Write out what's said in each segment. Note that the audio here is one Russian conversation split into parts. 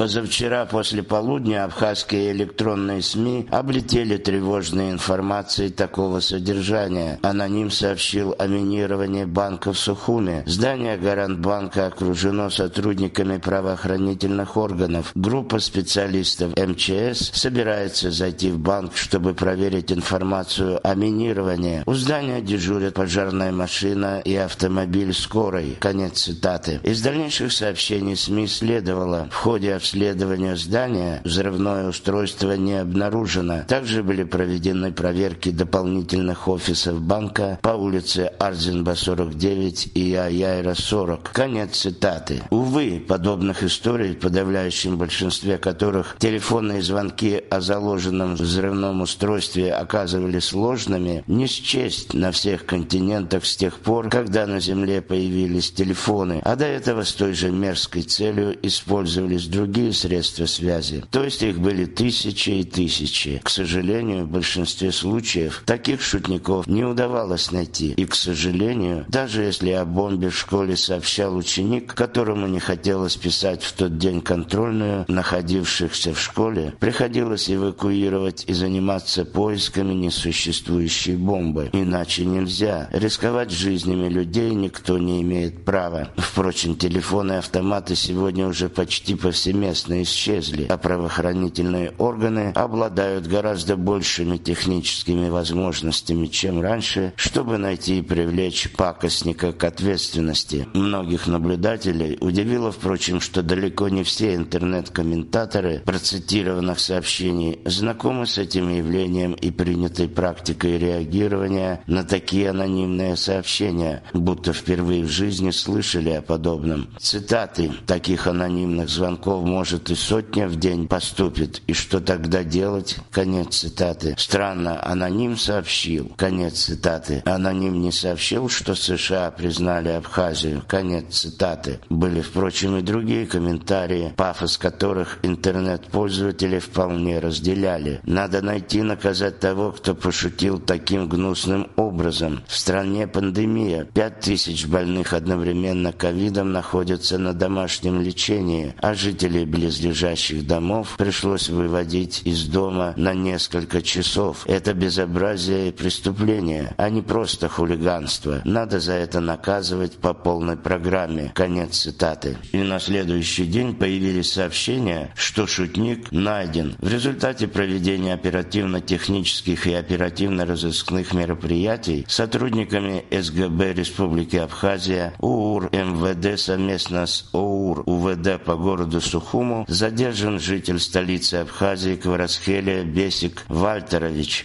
Позавчера после полудня абхазские электронные СМИ облетели тревожной информацией такого содержания. Аноним сообщил о минировании банка в Сухуме. Здание Гарантбанка окружено сотрудниками правоохранительных органов. Группа специалистов МЧС собирается зайти в банк, чтобы проверить информацию о минировании. У здания дежурят пожарная машина и автомобиль скорой. Конец цитаты. Из дальнейших сообщений СМИ следовало: в ходе обследования здания взрывное устройство не обнаружено. Также были проведены проверки дополнительных офисов банка по улице Арзенба 49 и Аяйра 40. Конец цитаты. Увы, подобных историй, в подавляющем большинстве которых телефонные звонки о заложенном взрывном устройстве оказывались ложными, не счесть на всех континентах с тех пор, когда на Земле появились телефоны, а до этого с той же мерзкой целью использовались другие средства связи. То есть их были тысячи и тысячи. К сожалению, в большинстве случаев таких шутников не удавалось найти. И, к сожалению, даже если о бомбе в школе сообщал ученик, которому не хотелось писать в тот день контрольную, находившихся в школе, приходилось эвакуировать и заниматься поисками несуществующей бомбы. Иначе нельзя. Рисковать жизнями людей никто не имеет права. Впрочем, телефоны и автоматы сегодня уже почти повсеместно исчезли, а правоохранительные органы обладают гораздо большими техническими возможностями, чем раньше, чтобы найти и привлечь пакостника к ответственности. Многих наблюдателей удивило, впрочем, что далеко не все интернет-комментаторы процитированных сообщений знакомы с этим явлением и принятой практикой реагирования на такие анонимные сообщения, будто впервые в жизни слышали о подобном. Цитаты: «Таких анонимных звонков, может, и сотня в день поступит, и что тогда делать?» Конец цитаты. Странно, аноним сообщил. Конец цитаты. Аноним не сообщил, что США признали Абхазию. Конец цитаты. Были, впрочем, и другие комментарии, пафос которых интернет-пользователи вполне разделяли. Надо найти и наказать того, кто пошутил таким гнусным образом. В стране пандемия. 5000 больных одновременно ковидом находятся на домашнем лечении, а жителей близлежащих домов пришлось выводить из дома на несколько часов. Это безобразие и преступление, а не просто хулиганство. Надо за это наказывать по полной программе. Конец цитаты. И на следующий день появились сообщения, что шутник найден. В результате проведения оперативно-технических и оперативно-розыскных мероприятий сотрудниками СГБ Республики Абхазия, УУР МВД совместно с ОУР УВД по городу Сухуму задержан житель столицы Абхазии Кварацхелия Бесик Вальтерович,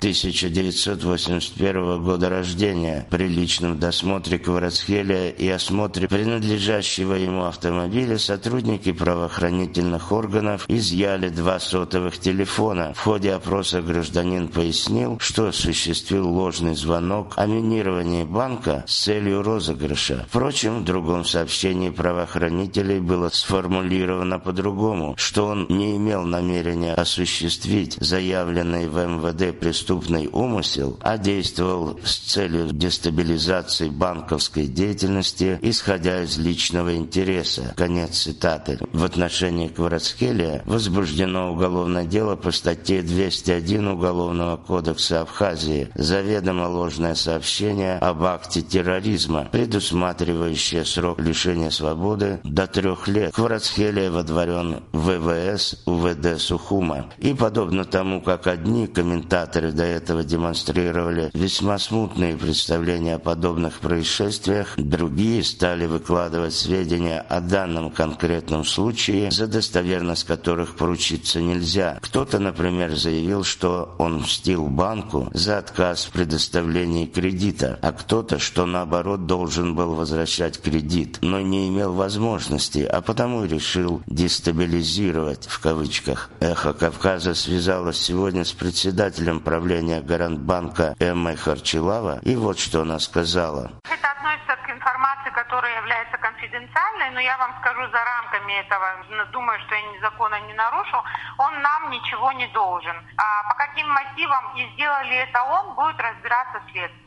1981 года рождения. При личном досмотре Кварацхелия и осмотре принадлежащего ему автомобиля сотрудники правоохранительных органов изъяли 2 сотовых телефона. В ходе опроса гражданин пояснил, что осуществил ложный звонок о минировании банка с целью розыгрыша. Впрочем, в другом сообщении правоохранителей было сформулировано по-другому, что он не имел намерения осуществить заявленный в МВД преступный умысел, а действовал с целью дестабилизации банковской деятельности, исходя из личного интереса. Конец цитаты. В отношении Кварацхелия возбуждено уголовное дело по статье 201 Уголовного кодекса Абхазии «Заведомо ложное сообщение об акте терроризма», предусматривающее срок лишения свободы до 3 лет. Кварацхелия водворен в ВВС УВД Сухума. И подобно тому, как одни комментаторы до этого демонстрировали весьма смутные представления о подобных происшествиях, другие стали выкладывать сведения о данном конкретном случае, за достоверность которых поручиться нельзя. Кто-то, например, заявил, что он мстил банку за отказ в предоставлении кредита, а кто-то, что наоборот должен был возвращать кредит, но не имел возможности, а потому и решил «дестабилизировать» в кавычках. «Эхо Кавказа» связалось сегодня с председателем правления Гарантбанка Эммой Харчилава, и вот что она сказала. Это относится к информации, которая является конфиденциальной, но я вам скажу за рамками этого, думаю, что я закона не нарушил, он нам ничего не должен. А по каким мотивам и сделали это он, будет разбираться следствие.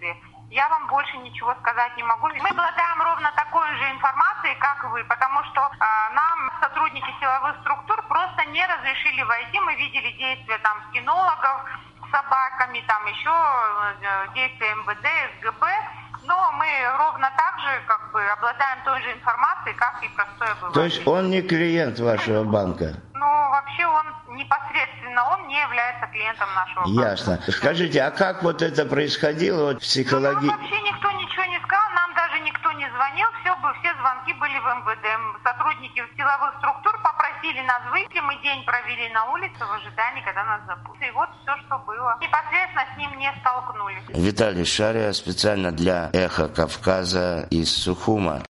Я вам больше ничего сказать не могу. Мы обладаем ровно такой же информацией, как вы, потому что нам сотрудники силовых структур просто не разрешили войти. Мы видели действия там кинологов с собаками, там еще действия МВД, СГБ. Но мы ровно так же обладаем той же информацией, как и простой обыватель. То есть он не клиент вашего банка? Ну, вообще он непосредственно, он не является клиентом нашего банка. Ясно. Скажите, а как вот это происходило психологически? Ну, вообще никто ничего не сказал, нам даже никто не звонил, все звонки были в МВД. Сотрудники силовых структур попросили нас выйти, мы день провели на улице в ожидании, когда нас запустят. И вот все, что было. Непосредственно с ним не столкнулись. Виталий Шария специально для «Эхо Кавказа» из Сухума.